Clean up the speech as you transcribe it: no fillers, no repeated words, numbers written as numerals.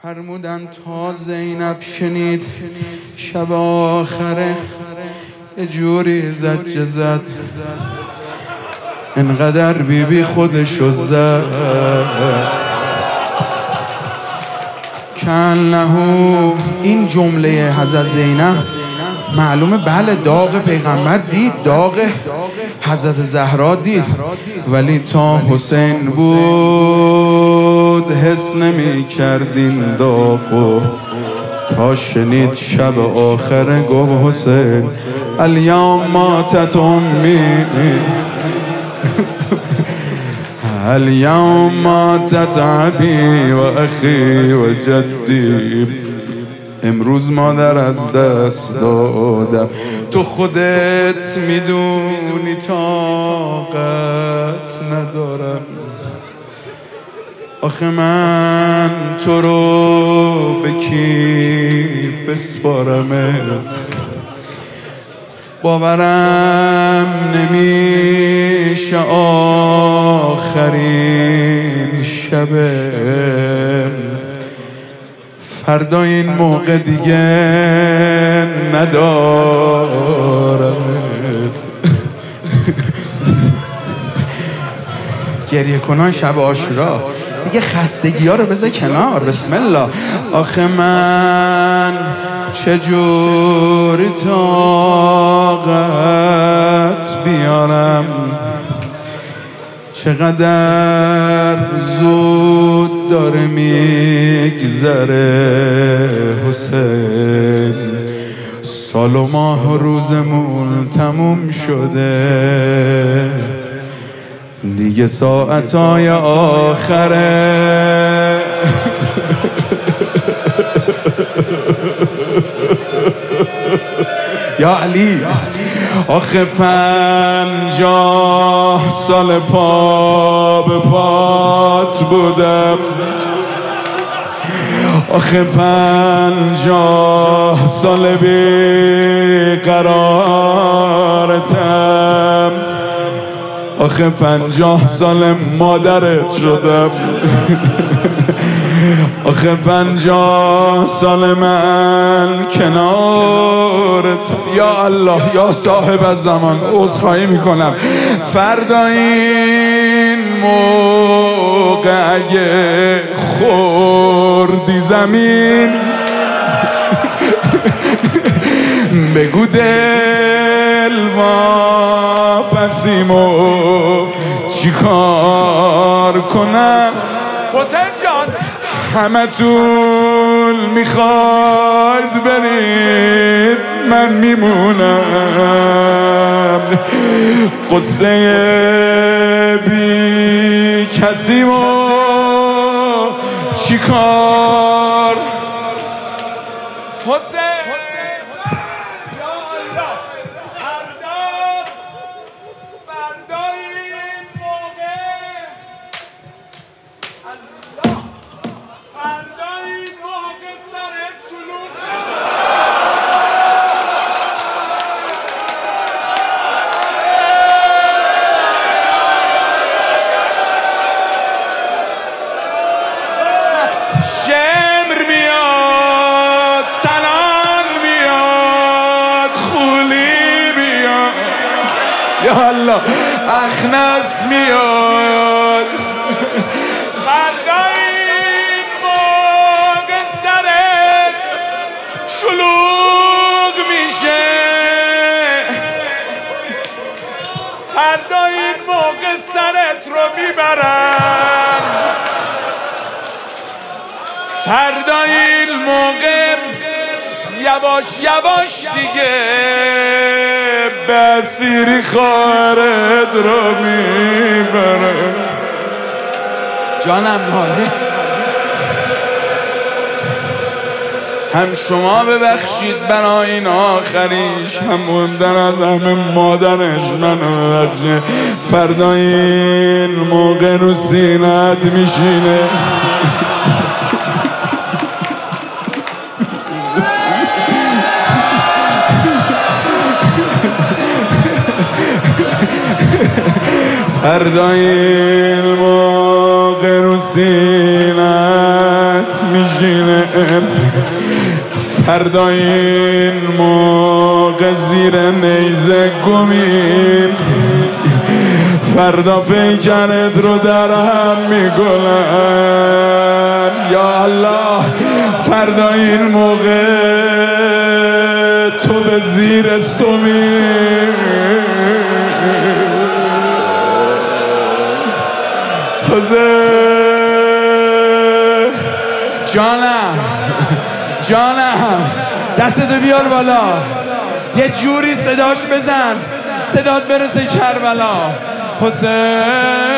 فرمودن تا زینب شنید شب آخره یه جوری زجه زد، انقدر بیبی خودشو زد کانه. این جمله حضرت زینب معلومه بله داغ پیغمبر دید، داغ حضرت زهرا دید، ولی تا حسین بود حس نمی کردین داغو. تا شنید شب آخره گفت حسین الیوم ماتت امی الیوم ماتت ابی و اخی و جدی، امروز مادر از دست دادم. تو خودت میدونی طاقت ندارم، آخه من تو رو به کی بسپارمت، باورم نمیشه آخرین شبه، فردا این موقع دیگه ندارمت. گریه کنان شب عاشورا دیگه خستگی ها رو بذار کنار. بسم الله. آخه من چجوری طاقت بیارم، چقدر زود داره میگذره حسین، سال و ماه و روزمون تموم شده، دیگه ساعتای آخره. یا علی آخه 50 سال پا به پات بودم، آخه 50 سال بیقرارتم، آخه 50 سال مادرت شدم، آخه 50 سال من کنارت. یا الله یا صاحب الزمان عذرخواهی میکنم، فردا این موقع اگه خوردی زمین بگو دل واپسیمو چی کار کنم. حسین جان همه طول میخواید برید من میمونم، قصه بی کسیمو چی کار. حسین شمر میاد، سنان میاد، خولی میاد، یا الله اخنس میاد، فردا این موقع سرت شلوغ میشه، فردا این موقع سرت رو میبرن، فردا این موقع یواش یواش دیگه به اسیری خواهرت رو میبره. جانم ناله هم شما ببخشید برای این آخریش، هم مهمتر از همه مادرش منو ببخشه، فردا این موقع رو سینت میشینه. فردا این موقع رو سینت میشه. نشینه فردا این موقع زیر نیزه گمیم فردا پیکرت رو در هم میگلن یا الله فردا این موقع تو به زیر سمی جانم دستتو بیار بالا یه جوری صداش بزن صدات برسه کربلا حسین